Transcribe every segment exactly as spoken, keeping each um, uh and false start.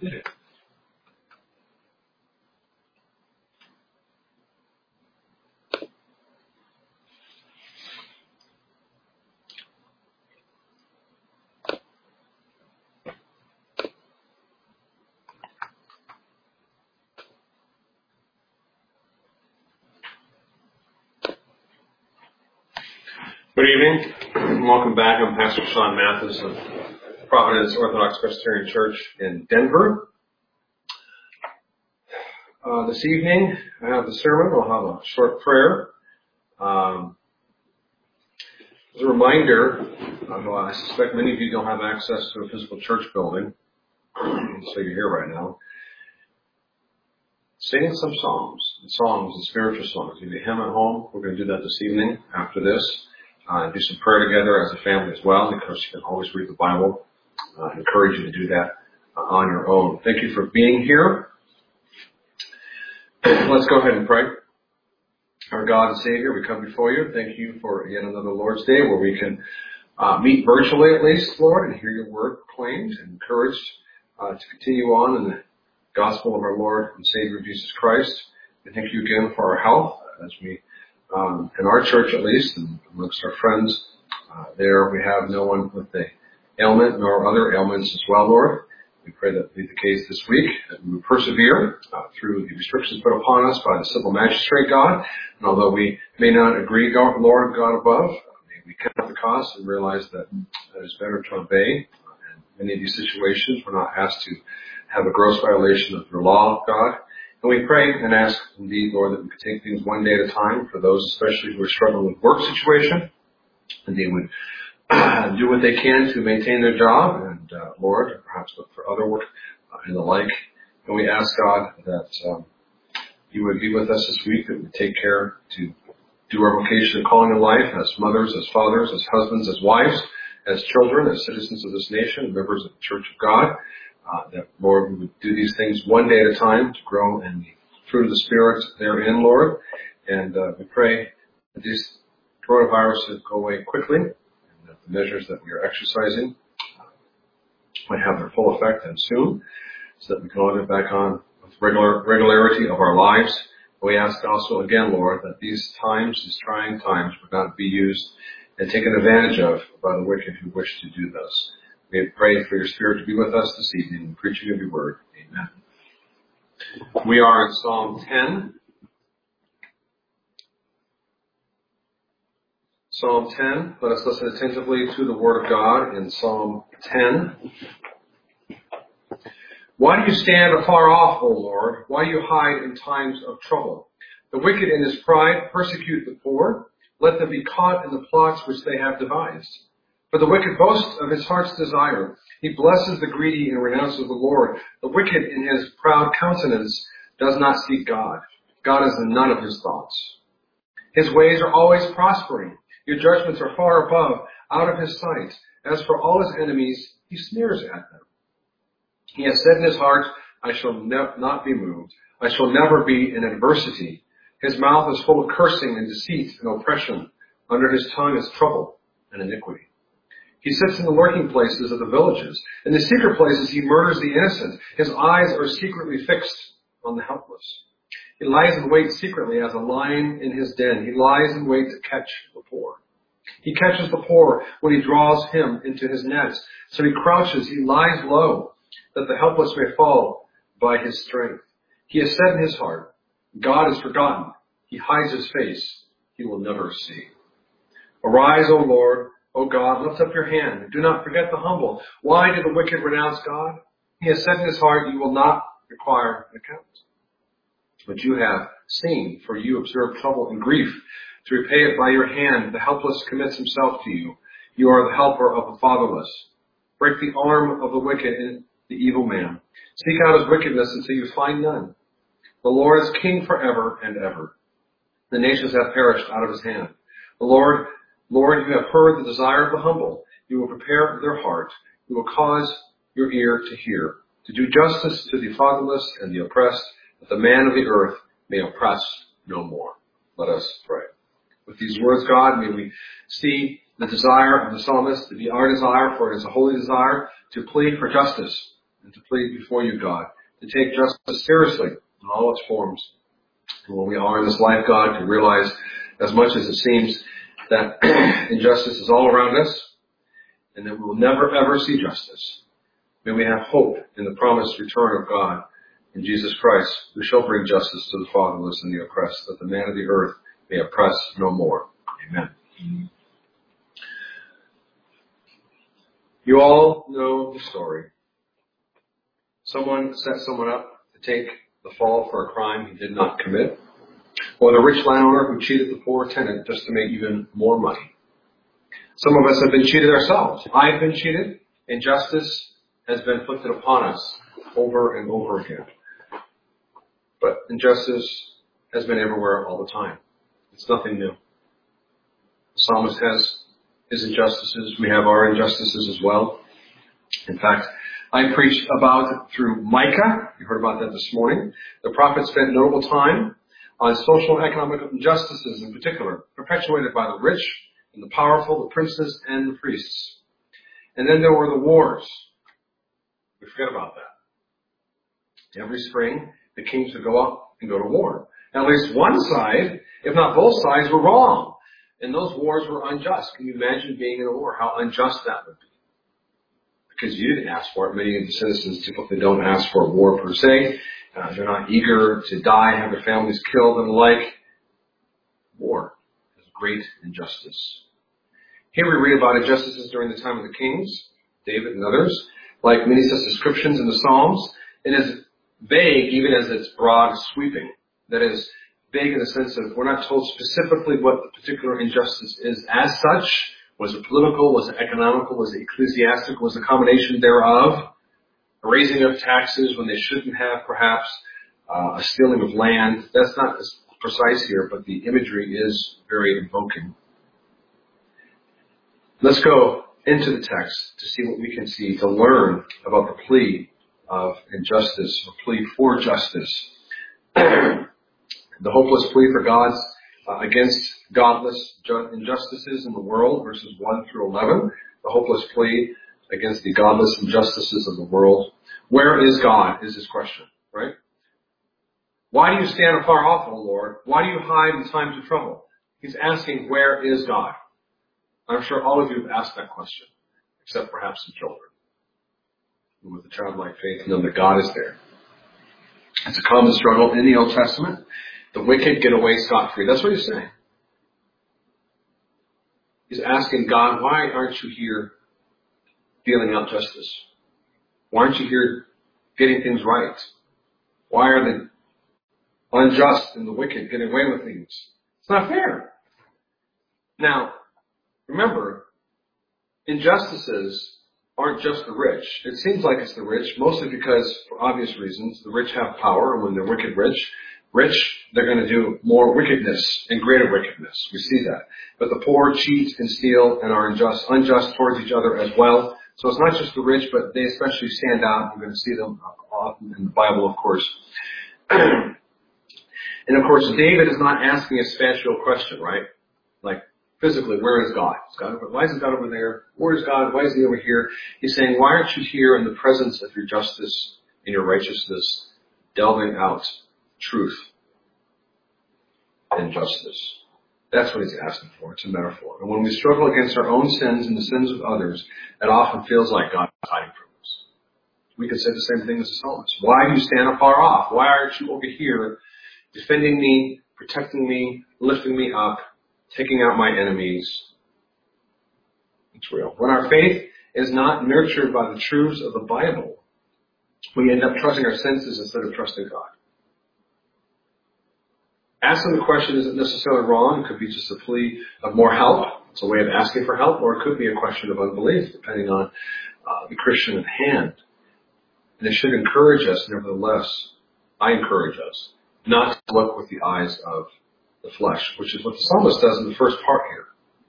Good evening, and welcome back. I'm Pastor Sean Mathis of Providence Orthodox Presbyterian Church in Denver. Uh, this evening, I have the sermon. We'll have a short prayer. Um, as a reminder, although I suspect many of you don't have access to a physical church building, so you're here right now, sing some songs, songs and spiritual songs. If you hymn at home, we're going to do that this evening after this. Uh, do some prayer together as a family as well. Of course, you can always read the Bible. Uh, I encourage you to do that uh, on your own. Thank you for being here. Let's go ahead and pray. Our God and Savior, we come before you. Thank you for yet another Lord's Day where we can uh, meet virtually at least, Lord, and hear your word proclaimed and encouraged uh, to continue on in the gospel of our Lord and Savior Jesus Christ. And thank you again for our health as we Um, in our church, at least, and amongst our friends uh, there, we have no one with the ailment nor other ailments as well, Lord. We pray that will be the case this week, that we will persevere uh, through the restrictions put upon us by the civil magistrate, God. And although we may not agree, God, Lord, God above, may we count the cost and realize that it is better to obey. In many of these situations, we're not asked to have a gross violation of your law, God. And we pray and ask, indeed, Lord, that we could take things one day at a time for those especially who are struggling with work situation, and they would uh, do what they can to maintain their job, and uh, Lord, perhaps look for other work uh, and the like. And we ask, God, that um, you would be with us this week, that we take care to do our vocation and calling in life as mothers, as fathers, as husbands, as wives, as children, as citizens of this nation, members of the Church of God. Uh, that, Lord, we would do these things one day at a time to grow in the fruit of the Spirit therein, Lord. And uh, we pray that this coronavirus would go away quickly, and that the measures that we are exercising uh, might have their full effect and soon, so that we can all get back on with regular regularity of our lives. We ask also again, Lord, that these times, these trying times, would not be used and taken advantage of by the wicked who wish to do this. We pray for your Spirit to be with us this evening in preaching of your word. Amen. We are in Psalm ten. Psalm ten. Let us listen attentively to the word of God in Psalm ten. Why do you stand afar off, O Lord? Why do you hide in times of trouble? The wicked in his pride persecute the poor. Let them be caught in the plots which they have devised. For the wicked boasts of his heart's desire. He blesses the greedy and renounces the Lord. The wicked in his proud countenance does not seek God. God is in none of his thoughts. His ways are always prospering. Your judgments are far above, out of his sight. As for all his enemies, he sneers at them. He has said in his heart, I shall ne- not be moved. I shall never be in adversity. His mouth is full of cursing and deceit and oppression. Under his tongue is trouble and iniquity. He sits in the lurking places of the villages. In the secret places he murders the innocent. His eyes are secretly fixed on the helpless. He lies in wait secretly as a lion in his den. He lies in wait to catch the poor. He catches the poor when he draws him into his nets. So he crouches, he lies low, that the helpless may fall by his strength. He has said in his heart, God is forgotten. He hides his face. He will never see. Arise, O Lord. O God, lift up your hand, and do not forget the humble. Why do the wicked renounce God? He has said in his heart, you will not require an account. But you have seen, for you observe trouble and grief. To repay it by your hand, the helpless commits himself to you. You are the helper of the fatherless. Break the arm of the wicked and the evil man. Seek out his wickedness until you find none. The Lord is king forever and ever. The nations have perished out of his hand. The Lord Lord, you have heard the desire of the humble. You will prepare their heart. You will cause your ear to hear, to do justice to the fatherless and the oppressed, that the man of the earth may oppress no more. Let us pray. With these words, God, may we see the desire of the psalmist to be our desire, for it is a holy desire to plead for justice and to plead before you, God, to take justice seriously in all its forms. And when we are in this life, God, to realize as much as it seems that injustice is all around us and that we will never ever see justice. May we have hope in the promised return of God in Jesus Christ, who shall bring justice to the fatherless and the oppressed, that the man of the earth may oppress no more. Amen. You all know the story. Someone set someone up to take the fall for a crime he did not commit, or the rich landowner who cheated the poor tenant just to make even more money. Some of us have been cheated ourselves. I've been cheated. Injustice has been inflicted upon us over and over again. But injustice has been everywhere all the time. It's nothing new. The psalmist has his injustices. We have our injustices as well. In fact, I preached about it through Micah. You heard about that this morning. The prophet spent notable time on social and economic injustices in particular, perpetuated by the rich and the powerful, the princes and the priests. And then there were the wars. We forget about that. Every spring, the kings would go up and go to war. And at least one side, if not both sides, were wrong. And those wars were unjust. Can you imagine being in a war? How unjust that would be. Because you didn't ask for it. Many of the citizens typically don't ask for a war per se. Uh, they're not eager to die, have their families killed and the like. War is great injustice. Here we read about injustices during the time of the kings, David and others. Like many such descriptions in the Psalms, it is vague even as it's broad sweeping. That is, vague in the sense of we're not told specifically what the particular injustice is as such. Was it political? Was it economical? Was it ecclesiastical? Was it a combination thereof? A raising of taxes when they shouldn't have, perhaps. Uh, a stealing of land. That's not as precise here, but the imagery is very evoking. Let's go into the text to see what we can see, to learn about the plea of injustice, or plea for justice. The hopeless plea for God's uh, against godless ju- injustices in the world, verses one through eleven. The hopeless plea against the godless injustices of the world. Where is God, is his question, right? Why do you stand afar off, O Lord? Why do you hide in times of trouble? He's asking, where is God? I'm sure all of you have asked that question, except perhaps some children. And with a childlike faith, know that God is there. It's a common struggle in the Old Testament. The wicked get away scot-free. That's what he's saying. He's asking God, why aren't you here dealing out justice? Why aren't you here getting things right? Why are the unjust and the wicked getting away with things? It's not fair. Now, remember, injustices aren't just the rich. It seems like it's the rich, mostly because, for obvious reasons, the rich have power, and when they're wicked rich, rich, they're going to do more wickedness and greater wickedness. We see that. But the poor cheat and steal and are unjust, unjust towards each other as well. So it's not just the rich, but they especially stand out. We're going to see them often in the Bible, of course. And of course, David is not asking a spatial question, right? Like, physically, where is God? Is God over, why isn't God over there? Where is God? Why is he over here? He's saying, why aren't you here in the presence of your justice and your righteousness, delving out truth and justice? That's what he's asking for. It's a metaphor. And when we struggle against our own sins and the sins of others, it often feels like God is hiding from us. We could say the same thing as the psalmist. Why do you stand afar off? Why aren't you over here defending me, protecting me, lifting me up, taking out my enemies? It's real. When our faith is not nurtured by the truths of the Bible, we end up trusting our senses instead of trusting God. Asking the question isn't necessarily wrong. It could be just a plea of more help. It's a way of asking for help, or it could be a question of unbelief, depending on uh, the Christian at hand. And it should encourage us, nevertheless, I encourage us, not to look with the eyes of the flesh, which is what the psalmist does in the first part here.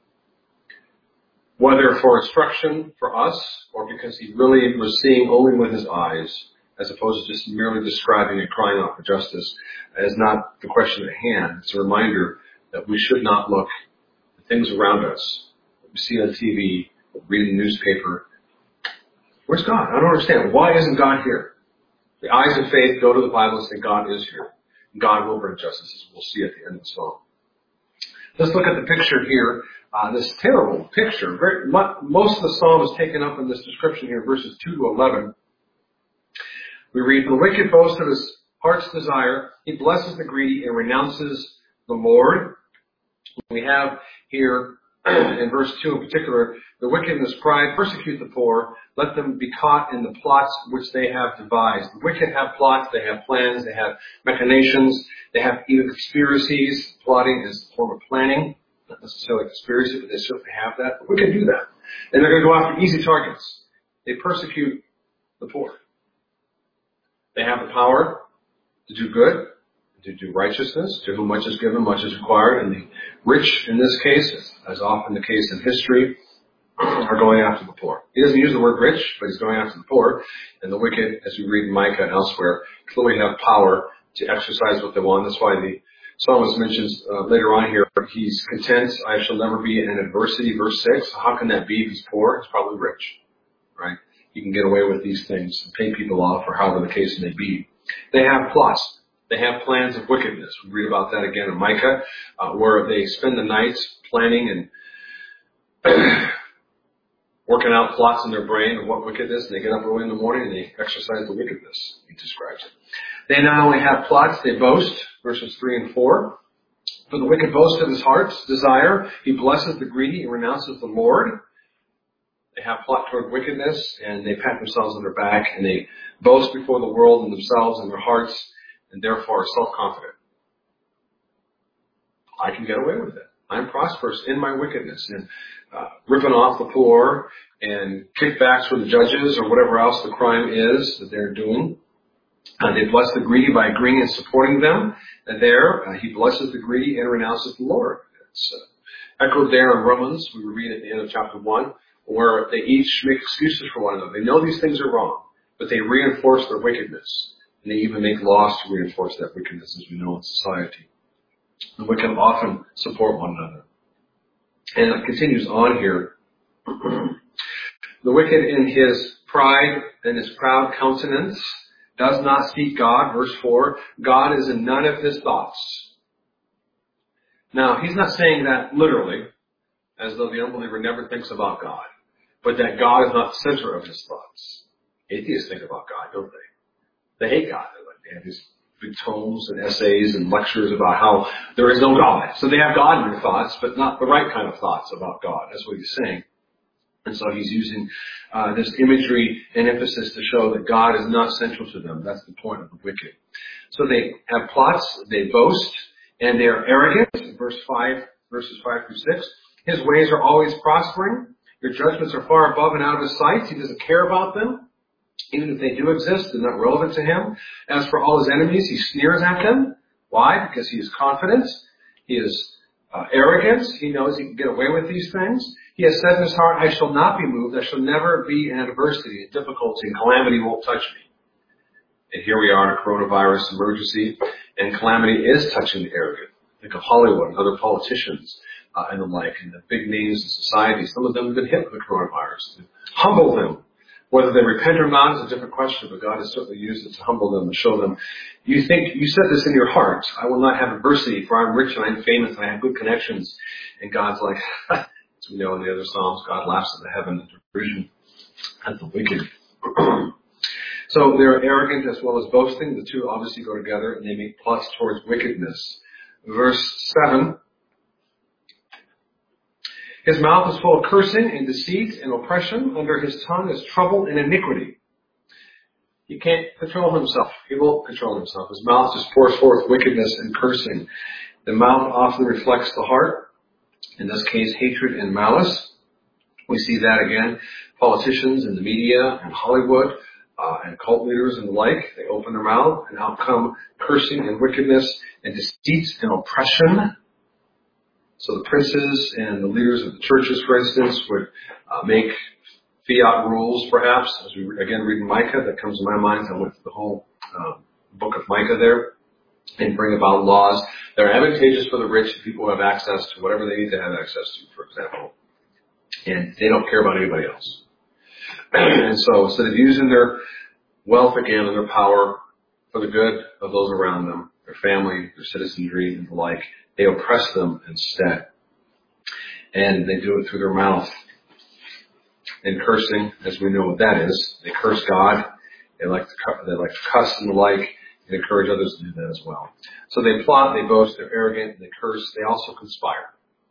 Whether for instruction for us, or because he really was seeing only with his eyes, as opposed to just merely describing and crying out for justice, is not the question at hand. It's a reminder that we should not look at things around us, that we see on T V, read in the newspaper, Where's God? I don't understand. Why isn't God here? The eyes of faith go to the Bible and say God is here. God will bring justice, as we'll see at the end of the psalm. Let's look at the picture here. Uh, this terrible picture. Very, most of the psalm is taken up in this description here, verses two to eleven. We read, the wicked boasts of his heart's desire. He blesses the greedy and renounces the Lord. We have here, in verse two in particular, the wicked in his pride persecute the poor. Let them be caught in the plots which they have devised. The wicked have plots, they have plans, they have machinations, they have even conspiracies. Plotting is a form of planning, not necessarily conspiracy, but they certainly have that. The wicked do that. And they're going to go after easy targets. They persecute the poor. They have the power to do good, to do righteousness. To whom much is given, much is required. And the rich, in this case, as often the case in history, are going after the poor. He doesn't use the word rich, but he's going after the poor. And the wicked, as we read in Micah and elsewhere, clearly have power to exercise what they want. That's why the psalmist mentions uh, later on here, he's content, I shall never be in adversity, verse six. How can that be if he's poor? He's probably rich, right? You can get away with these things and pay people off, or however the case may be. They have plots. They have plans of wickedness. We read about that again in Micah, uh, where they spend the nights planning and working out plots in their brain of what wickedness, and they get up early in the morning and they exercise the wickedness, he describes it. They not only have plots, they boast, verses three and four. For the wicked boasts of his heart's desire. He blesses the greedy and renounces the Lord. They have plot toward wickedness, and they pat themselves on their back, and they boast before the world and themselves and their hearts, and therefore are self-confident. I can get away with it. I'm prosperous in my wickedness. And uh, ripping off the poor and kickbacks from the judges or whatever else the crime is that they're doing. Uh, they bless the greedy by agreeing and supporting them. And there, uh, he blesses the greedy and renounces the Lord. It's uh, echoed there in Romans. We read at the end of chapter one, where they each make excuses for one another. They know these things are wrong, but they reinforce their wickedness. And they even make laws to reinforce that wickedness, as we know in society. The wicked often support one another. And it continues on here. The wicked in his pride and his proud countenance does not seek God. Verse four, God is in none of his thoughts. Now, he's not saying that literally, as though the unbeliever never thinks about God, but that God is not the center of his thoughts. Atheists think about God, don't they? They hate God. They have these big tomes and essays and lectures about how there is no God. So they have God in their thoughts, but not the right kind of thoughts about God. That's what he's saying. And so he's using uh, this imagery and emphasis to show that God is not central to them. That's the point of the wicked. So they have plots, they boast, and they are arrogant. Verse five, verses five through six. His ways are always prospering. Your judgments are far above and out of his sight. He doesn't care about them. Even if they do exist, they're not relevant to him. As for all his enemies, he sneers at them. Why? Because he is confident. He is uh, arrogant. He knows he can get away with these things. He has said in his heart, I shall not be moved. I shall never be in adversity, in difficulty, and calamity won't touch me. And here we are in a coronavirus emergency, and calamity is touching the arrogant. Think of Hollywood and other politicians uh, and the like, and the big names in society. Some of them have been hit with the coronavirus. To humble them. Whether they repent or not is a different question, but God has certainly used it to humble them and show them, you think, you said this in your heart, I will not have adversity, for I'm rich and I'm famous and I have good connections. And God's like, as we know in the other Psalms, God laughs at the heaven in derision at the wicked. So they're arrogant as well as boasting. The two obviously go together, and they make plots towards wickedness. Verse seven. His mouth is full of cursing and deceit and oppression. Under his tongue is trouble and iniquity. He can't control himself. He won't control himself. His mouth just pours forth wickedness and cursing. The mouth often reflects the heart. In this case, hatred and malice. We see that again. Politicians in the media and Hollywood uh, and cult leaders and the like, they open their mouth and out come cursing and wickedness and deceit and oppression. So the princes and the leaders of the churches, for instance, would uh, make fiat rules, perhaps, as we again read in Micah. That comes to my mind. I went through the whole uh, book of Micah there, and bring about laws that are advantageous for the rich and people who have access to whatever they need to have access to, for example. And they don't care about anybody else. And so instead of using their wealth again and their power for the good of those around them, their family, their citizenry, and the like, they oppress them instead. And they do it through their mouth. And cursing, as we know what that is, they curse God. They like to they like to cuss and the like, and encourage others to do that as well. So they plot, they boast, they're arrogant, they curse. They also conspire.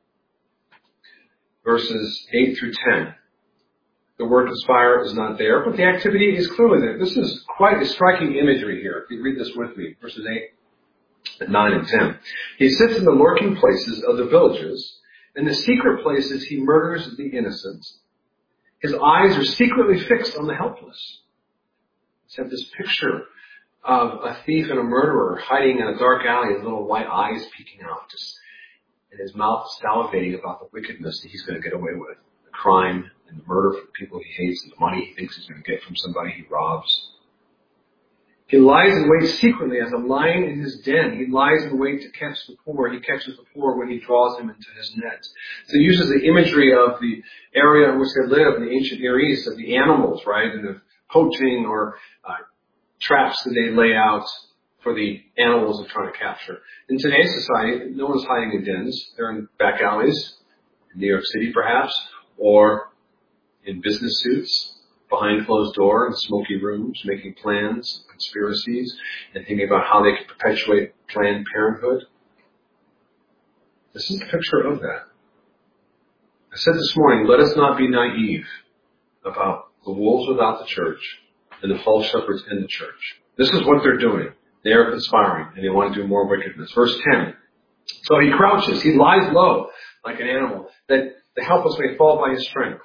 Verses eight through ten. The word conspire is not there, but the activity is clearly there. This is quite a striking imagery here. If you read this with me, verses eight, nine, and ten. He sits in the lurking places of the villages. In the secret places, he murders the innocent. His eyes are secretly fixed on the helpless. It's had this picture of a thief and a murderer hiding in a dark alley, his little white eyes peeking out, just, and his mouth salivating about the wickedness that he's going to get away with. The crime and the murder for the people he hates and the money he thinks he's going to get from somebody he robs. He lies in wait secretly as a lion in his den. He lies in wait to catch the poor. He catches the poor when he draws them into his net. So he uses the imagery of the area in which they live in the ancient Near East, of the animals, right, and of poaching or uh, traps that they lay out for the animals they're trying to capture. In today's society, no one's hiding in dens. They're in back alleys, in New York City perhaps, or in business suits, behind closed door in smoky rooms, making plans, conspiracies, and thinking about how they can perpetuate Planned Parenthood. This is a picture of that. I said this morning, let us not be naive about the wolves without the church and the false shepherds in the church. This is what they're doing. They are conspiring, and they want to do more wickedness. Verse ten. So he crouches, he lies low like an animal, that the helpless may fall by his strength.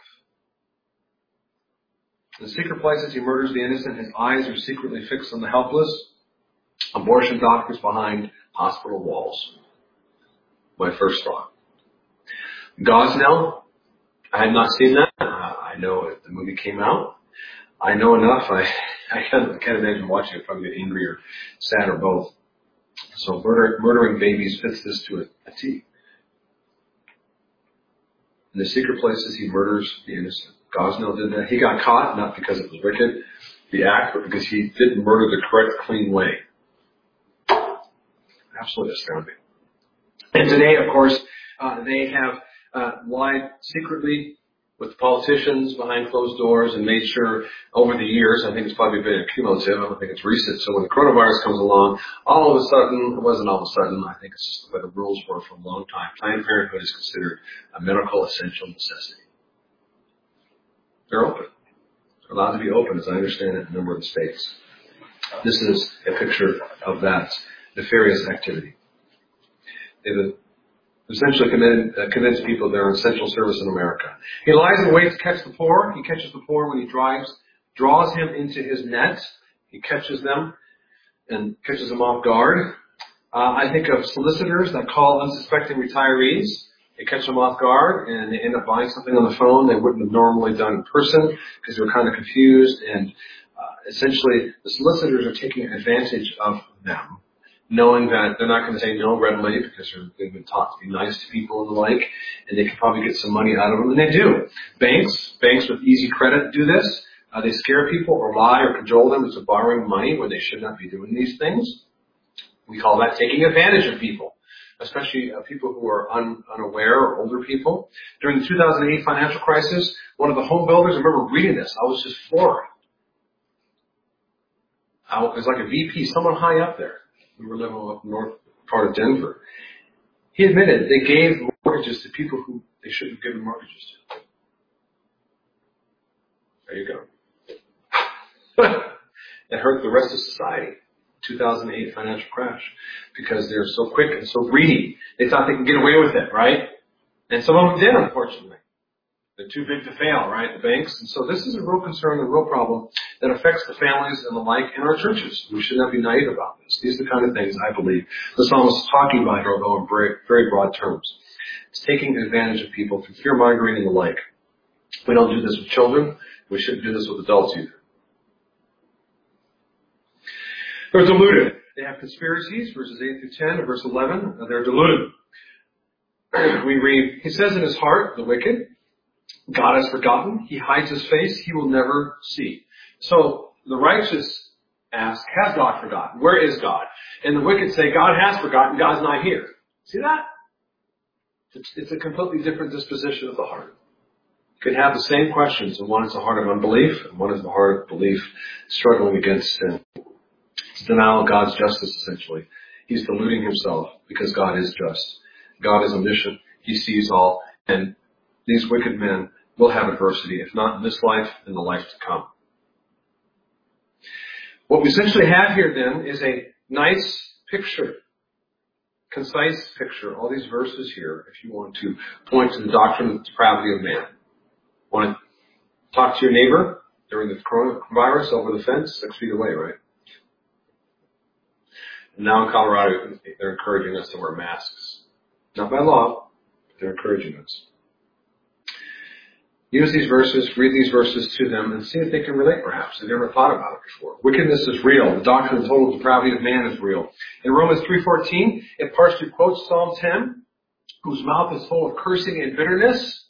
In secret places, he murders the innocent. His eyes are secretly fixed on the helpless. Abortion doctors behind hospital walls. My first thought. Gosnell. I had not seen that. Uh, I know it, the movie came out. I know enough. I, I can't, can't imagine watching it. Probably get angry or sad or both. So murder, murdering babies fits this to a, a T. In the secret places, he murders the innocent. Gosnell did that. He got caught, not because it was wicked, the act, but because he didn't murder the correct, clean way. Absolutely astounding. And today, of course, uh, they have uh, lied secretly with politicians behind closed doors and made sure over the years, I think it's probably been cumulative, I don't think it's recent. So when the coronavirus comes along, all of a sudden, it wasn't all of a sudden, I think it's just the way the rules were for a long time. Planned Parenthood is considered a medical essential necessity. They're open. They're allowed to be open, as I understand it, in a number of the states. This is a picture of that nefarious activity. They've essentially committed, uh, convinced people they're an essential service in America. He lies in wait to catch the poor. He catches the poor when he drives, draws him into his net. He catches them and catches them off guard. Uh, I think of solicitors that call unsuspecting retirees. They catch them off guard and they end up buying something on the phone they wouldn't have normally done in person because they were kind of confused. And uh, essentially, the solicitors are taking advantage of them, knowing that they're not going to say no readily because they've been taught to be nice to people and the like, and they can probably get some money out of them, and they do. Banks, banks with easy credit do this. Uh, they scare people or lie or cajole them into borrowing money when they should not be doing these things. We call that taking advantage of people, especially uh, people who are un, unaware or older people. During the two thousand eight financial crisis, one of the home builders, I remember reading this, I was just floored. I, it was like a V P, someone high up there. We were living up north part of Denver. He admitted they gave mortgages to people who they shouldn't have given mortgages to. There you go. It hurt the rest of society. two thousand eight financial crash because they're so quick and so greedy. They thought they could get away with it, right? And some of them did, unfortunately. They're too big to fail, right? The banks. And so this is a real concern, a real problem that affects the families and the like in our churches. We should not be naive about this. These are the kind of things I believe the psalmist is talking about here, although in very, very broad terms. It's taking advantage of people through fear-mongering and the like. We don't do this with children. We shouldn't do this with adults either. They're deluded. They have conspiracies, verses eight through ten, and verse eleven. They're deluded. We read, he says in his heart, the wicked, God has forgotten. He hides his face. He will never see. So the righteous ask, has God forgotten? Where is God? And the wicked say, God has forgotten. God's not here. See that? It's, it's a completely different disposition of the heart. You can have the same questions, and one is the heart of unbelief, and one is the heart of belief struggling against sin. It's denial of God's justice, essentially. He's deluding himself because God is just. God is omniscient. He sees all. And these wicked men will have adversity, if not in this life, in the life to come. What we essentially have here then is a nice picture, concise picture. All these verses here, if you want to point to the doctrine of the depravity of man. Want to talk to your neighbor during the coronavirus over the fence, six feet away, right? And now in Colorado, they're encouraging us to wear masks. Not by law, but they're encouraging us. Use these verses, read these verses to them, and see if they can relate perhaps. They've never thought about it before. Wickedness is real. The doctrine of total depravity of man is real. In Romans three fourteen, it partially quotes Psalm ten, whose mouth is full of cursing and bitterness.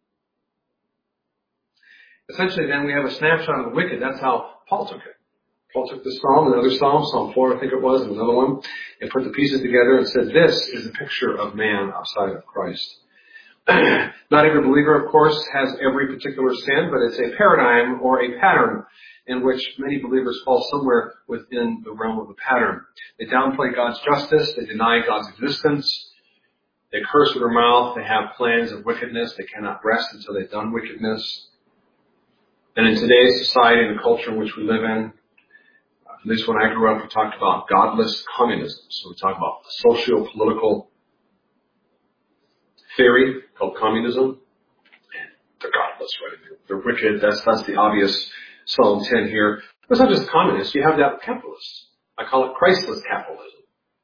Essentially, then, we have a snapshot of the wicked. That's how Paul took it. Paul took the psalm, another psalm, Psalm four, I think it was, and another one, and put the pieces together and said, this is a picture of man outside of Christ. Not every believer, of course, has every particular sin, but it's a paradigm or a pattern in which many believers fall somewhere within the realm of the pattern. They downplay God's justice. They deny God's existence. They curse with their mouth. They have plans of wickedness. They cannot rest until they've done wickedness. And in today's society and the culture in which we live in, at least when I grew up, we talked about godless communism. So we talk about socio-political theory called communism. They're godless, right? They're wicked. That's that's the obvious Psalm ten here. But it's not just communists. You have that with capitalists. I call it Christless capitalism,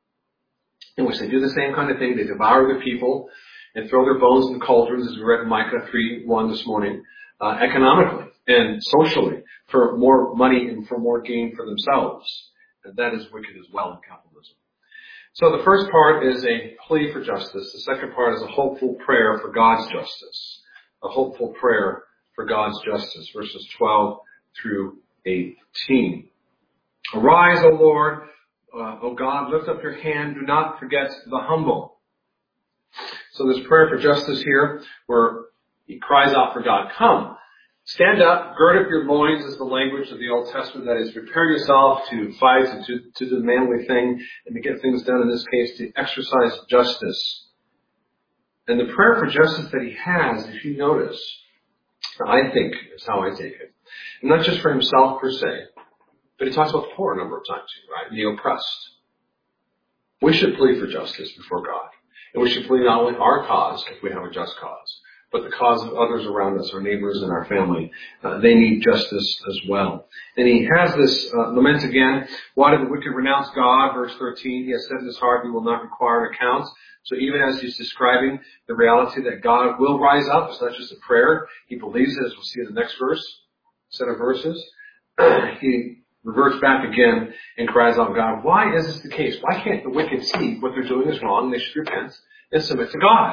in which they do the same kind of thing. They devour the people and throw their bones in cauldrons, as we read in Micah three one this morning, uh, economically and socially, for more money and for more gain for themselves. And that is wicked as well in capitalism. So the first part is a plea for justice. The second part is a hopeful prayer for God's justice. A hopeful prayer for God's justice. Verses twelve through eighteen. Arise, O Lord, uh, O God, lift up your hand. Do not forget the humble. So this prayer for justice here, where he cries out for God. Come, stand up, gird up your loins is the language of the Old Testament. That is, prepare yourself to fight and to, to do the manly thing and to get things done, in this case, to exercise justice. And the prayer for justice that he has, if you notice, I think is how I take it. And not just for himself per se, but he talks about the poor a number of times, right? And the oppressed. We should plead for justice before God. And we should plead not only our cause, if we have a just cause, but the cause of others around us, our neighbors and our family. Uh, they need justice as well. And he has this uh, lament again. Why did the wicked renounce God? Verse thirteen, he has said in his heart, he will not require an account. So even as he's describing the reality that God will rise up, it's not just a prayer. He believes it, as we'll see in the next verse, set of verses. He reverts back again and cries out, God, why is this the case? Why can't the wicked see what they're doing is wrong? They should repent and submit to God.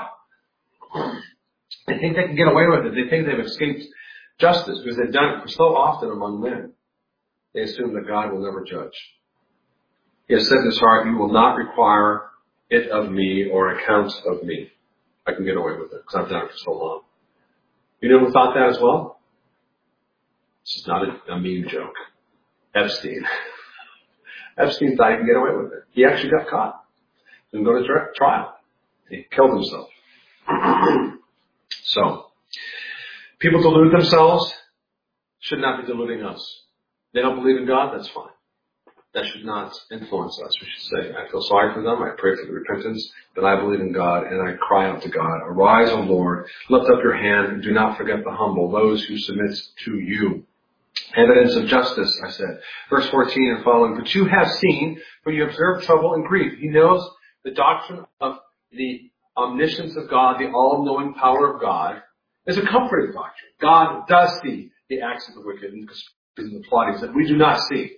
They think they can get away with it. They think they've escaped justice because they've done it so often among men. They assume that God will never judge. He has said in his heart, you will not require it of me or accounts of me. I can get away with it because I've done it for so long. You know who thought that as well? This is not a, a mean joke. Epstein. Epstein thought he could get away with it. He actually got caught. Didn't go to tri- trial. He killed himself. So, people delude themselves, should not be deluding us. They don't believe in God, that's fine. That should not influence us. We should say, I feel sorry for them, I pray for the repentance, but I believe in God, and I cry out to God. Arise, O Lord, lift up your hand, and do not forget the humble, those who submit to you. Evidence of justice, I said. Verse fourteen and following, but you have seen, for you observe trouble and grief. He knows the doctrine of the omniscience of God, the all-knowing power of God, is a comforting doctrine. God does see the acts of the wicked and the plottings that we do not see.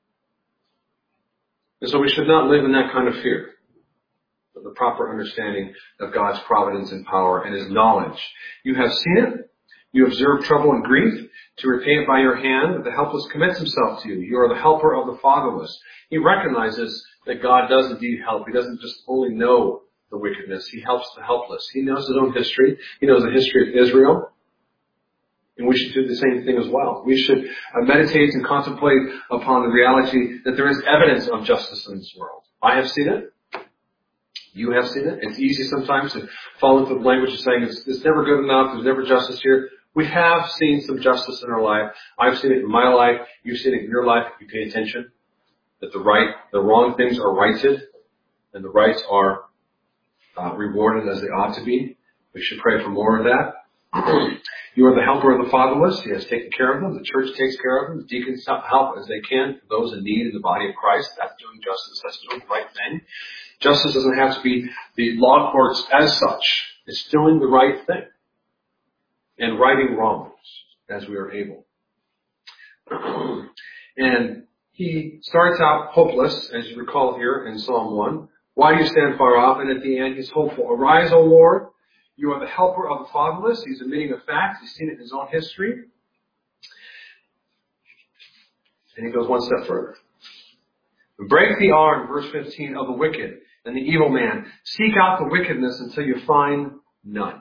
And so we should not live in that kind of fear, but the proper understanding of God's providence and power and his knowledge. You have seen it. You observe trouble and grief to repay it by your hand, but the helpless commits himself to you. You are the helper of the fatherless. He recognizes that God does indeed help. He doesn't just only know the wickedness. He helps the helpless. He knows his own history. He knows the history of Israel. And we should do the same thing as well. We should uh, meditate and contemplate upon the reality that there is evidence of justice in this world. I have seen it. You have seen it. It's easy sometimes to fall into the language of saying it's, it's never good enough. There's never justice here. We have seen some justice in our life. I've seen it in my life. You've seen it in your life if you pay attention. That the right, the wrong things are righted and the rights are uh, rewarded as they ought to be. We should pray for more of that. You are the helper of the fatherless. He has taken care of them. The church takes care of them. The deacons help as they can for those in need in the body of Christ. That's doing justice. That's doing the right thing. Justice doesn't have to be the law courts as such. It's doing the right thing and righting wrongs as we are able. And he starts out hopeless, as you recall here in Psalm one. Why do you stand far off? And at the end, he's hopeful. Arise, O Lord. You are the helper of the fatherless. He's admitting a fact. He's seen it in his own history. And he goes one step further. Break the arm, verse fifteen, of the wicked and the evil man. Seek out the wickedness until you find none.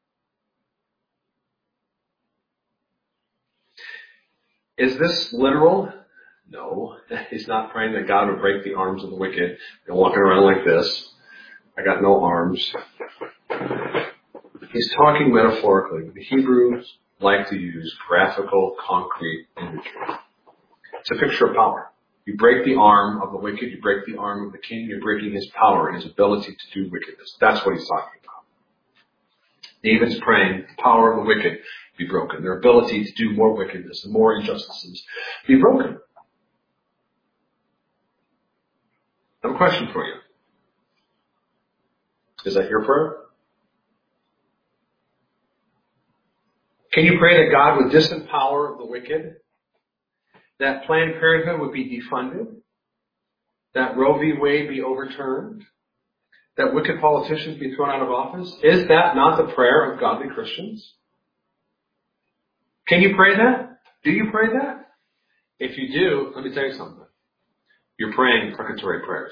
Is this literal? No. He's not praying that God would break the arms of the wicked. They're walking around like this. I got no arms. He's talking metaphorically. The Hebrews like to use graphical, concrete imagery. It's a picture of power. You break the arm of the wicked, you break the arm of the king, you're breaking his power and his ability to do wickedness. That's what he's talking about. David's praying the power of the wicked be broken. Their ability to do more wickedness and more injustices be broken. I have a question for you. Is that your prayer? Can you pray that God would disempower the wicked? That Planned Parenthood would be defunded? That Roe v. Wade be overturned? That wicked politicians be thrown out of office? Is that not the prayer of godly Christians? Can you pray that? Do you pray that? If you do, let me tell you something. You're praying precatory prayers.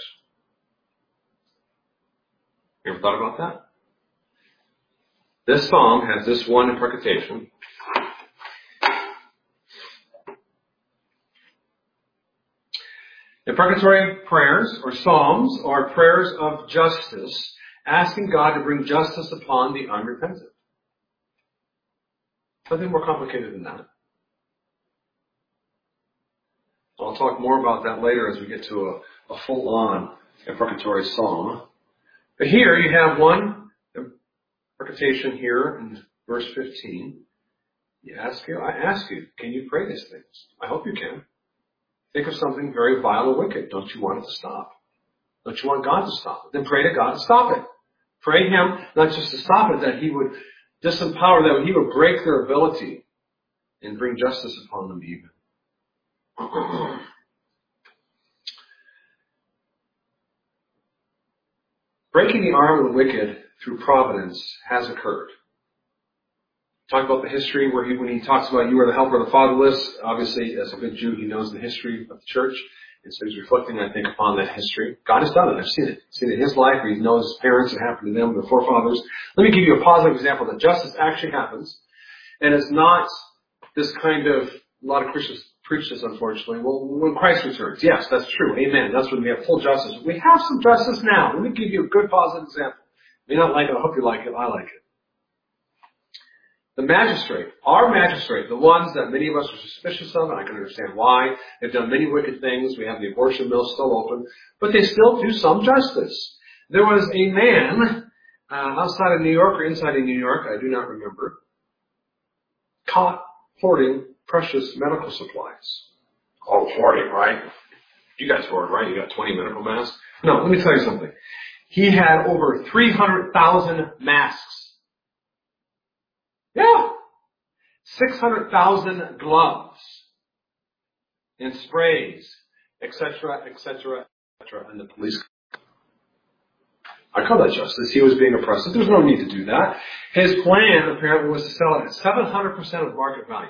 You ever thought about that? This psalm has this one imprecation. Imprecatory prayers, or psalms, are prayers of justice, asking God to bring justice upon the unrepentant. Nothing more complicated than that. I'll talk more about that later as we get to a, a full-on imprecatory psalm. But here you have one imprecation here in verse fifteen. You ask you, I ask you, can you pray these things? I hope you can. Think of something very vile or wicked. Don't you want it to stop? Don't you want God to stop it? Then pray to God to stop it. Pray Him not just to stop it, that He would disempower them, He would break their ability and bring justice upon them even. Breaking the arm of the wicked through providence has occurred. Talk about the history where he, when he talks about you are the helper of the fatherless, obviously as a good Jew, he knows the history of the church. And so he's reflecting, I think, upon that history. God has done it. I've seen it. I've seen it in his life. He knows his parents. It happened to them, their forefathers. Let me give you a positive example that justice actually happens. And it's not this kind of, a lot of Christians preach this, unfortunately. Well, when Christ returns. Yes, that's true. Amen. That's when we have full justice. We have some justice now. Let me give you a good positive example. You may not like it. I hope you like it. I like it. The magistrate, our magistrate, the ones that many of us are suspicious of, and I can understand why. They've done many wicked things. We have the abortion mill still open, but they still do some justice. There was a man uh, outside of New York or inside of New York, I do not remember, caught hoarding precious medical supplies. Oh, hoarding, right? You guys hoard, right? You got twenty medical masks? No, let me tell you something. He had over three hundred thousand masks. Yeah. six hundred thousand gloves and sprays, et cetera, et cetera, et cetera, and the police. I call that justice. He was being oppressed. There's no need to do that. His plan, apparently, was to sell it at seven hundred percent of market value.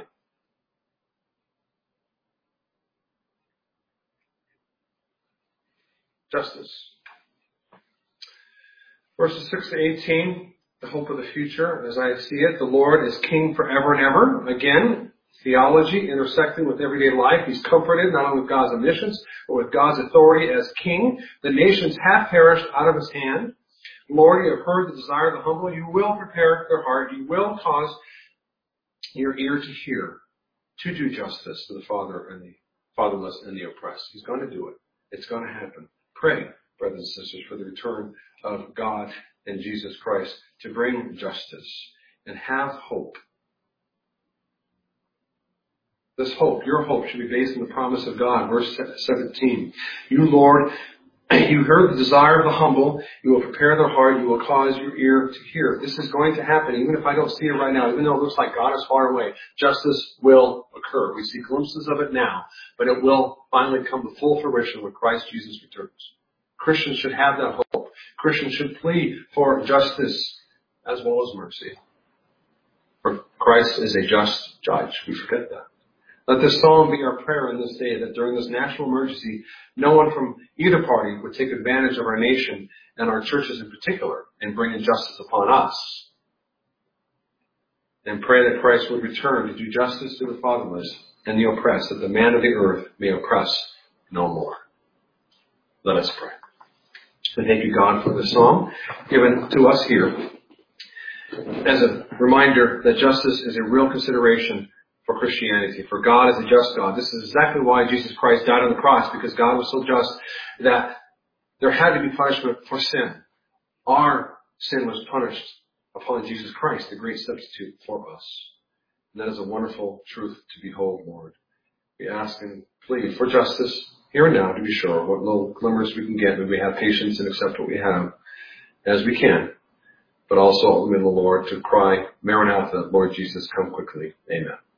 Justice. Verses six to eighteen, the hope of the future, as I see it, the Lord is king forever and ever. Again, theology intersecting with everyday life. He's comforted not only with God's omniscience, but with God's authority as king. The nations have perished out of his hand. Lord, you have heard the desire of the humble. You will prepare their heart. You will cause your ear to hear, to do justice to the father and the fatherless and the oppressed. He's going to do it. It's going to happen. Pray, brothers and sisters, for the return of God and Jesus Christ to bring justice and have hope. This hope, your hope, should be based on the promise of God. Verse seventeen. You, Lord, you heard the desire of the humble. You will prepare their heart. You will cause your ear to hear. This is going to happen, even if I don't see it right now, even though it looks like God is far away. Justice will occur. We see glimpses of it now, but it will finally come to full fruition when Christ Jesus returns. Christians should have that hope. Christians should plead for justice as well as mercy. For Christ is a just judge. We forget that. Let this psalm be our prayer in this day, that during this national emergency, no one from either party would take advantage of our nation and our churches in particular and bring injustice upon us. And pray that Christ would return to do justice to the fatherless and the oppressed, that the man of the earth may oppress no more. Let us pray. And thank you, God, for this psalm given to us here as a reminder that justice is a real consideration for Christianity. For God is a just God. This is exactly why Jesus Christ died on the cross, because God was so just that there had to be punishment for sin. Our sin was punished upon Jesus Christ, the great substitute for us. And that is a wonderful truth to behold, Lord. We ask and plead for justice here and now, to be sure. What little glimmers we can get, may we have patience and accept what we have as we can. But also, in the Lord, to cry, Maranatha, Lord Jesus, come quickly. Amen.